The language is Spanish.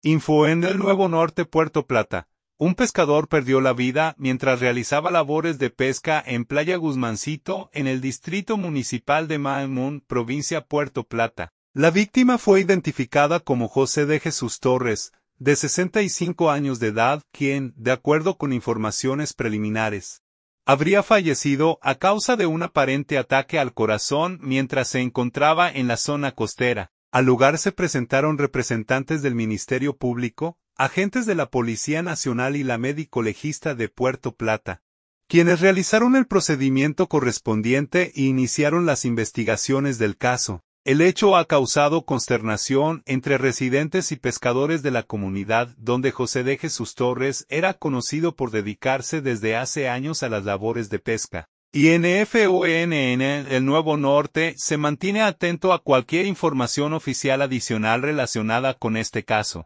Info en el Nuevo Norte, Puerto Plata. Un pescador perdió la vida mientras realizaba labores de pesca en Playa Guzmancito, en el distrito municipal de Maemún, provincia Puerto Plata. La víctima fue identificada como José de Jesús Torres, de 65 años de edad, quien, de acuerdo con informaciones preliminares, habría fallecido a causa de un aparente ataque al corazón mientras se encontraba en la zona costera. Al lugar se presentaron representantes del Ministerio Público, agentes de la Policía Nacional y la médico legista de Puerto Plata, quienes realizaron el procedimiento correspondiente e iniciaron las investigaciones del caso. El hecho ha causado consternación entre residentes y pescadores de la comunidad donde José de Jesús Torres era conocido por dedicarse desde hace años a las labores de pesca. INFONN, el Nuevo Norte, se mantiene atento a cualquier información oficial adicional relacionada con este caso.